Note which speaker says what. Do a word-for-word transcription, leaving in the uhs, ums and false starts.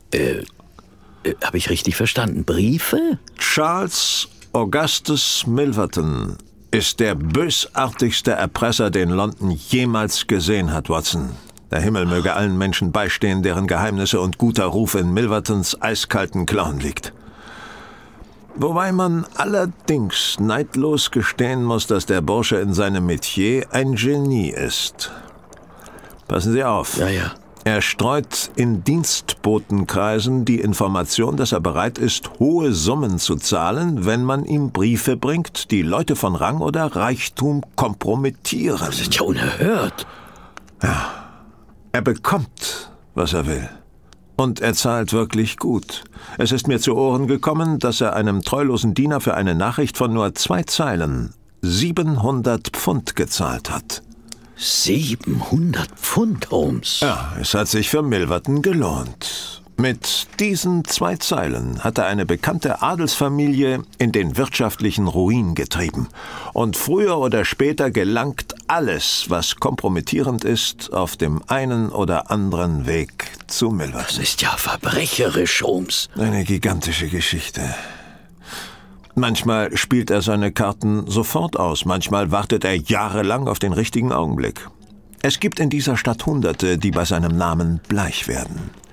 Speaker 1: Äh, äh habe ich richtig verstanden? Briefe?
Speaker 2: Charles Augustus Milverton ist der bösartigste Erpresser, den London jemals gesehen hat, Watson. Der Himmel möge allen Menschen beistehen, deren Geheimnisse und guter Ruf in Milvertons eiskalten Klauen liegt. Wobei man allerdings neidlos gestehen muss, dass der Bursche in seinem Metier ein Genie ist. Passen Sie auf.
Speaker 1: Ja, ja.
Speaker 2: Er streut in Dienstbotenkreisen die Information, dass er bereit ist, hohe Summen zu zahlen, wenn man ihm Briefe bringt, die Leute von Rang oder Reichtum kompromittieren.
Speaker 1: Das ist ja unerhört.
Speaker 2: Ja. Er bekommt, was er will. Und er zahlt wirklich gut. Es ist mir zu Ohren gekommen, dass er einem treulosen Diener für eine Nachricht von nur zwei Zeilen siebenhundert Pfund gezahlt hat.
Speaker 1: siebenhundert Pfund, Holmes?
Speaker 2: Ja, es hat sich für Milverton gelohnt. Mit diesen zwei Zeilen hat er eine bekannte Adelsfamilie in den wirtschaftlichen Ruin getrieben. Und früher oder später gelangt alles, was kompromittierend ist, auf dem einen oder anderen Weg zu Milverton.
Speaker 1: Das ist ja verbrecherisch, Holmes.
Speaker 2: Eine gigantische Geschichte. Manchmal spielt er seine Karten sofort aus, manchmal wartet er jahrelang auf den richtigen Augenblick. Es gibt in dieser Stadt Hunderte, die bei seinem Namen bleich werden.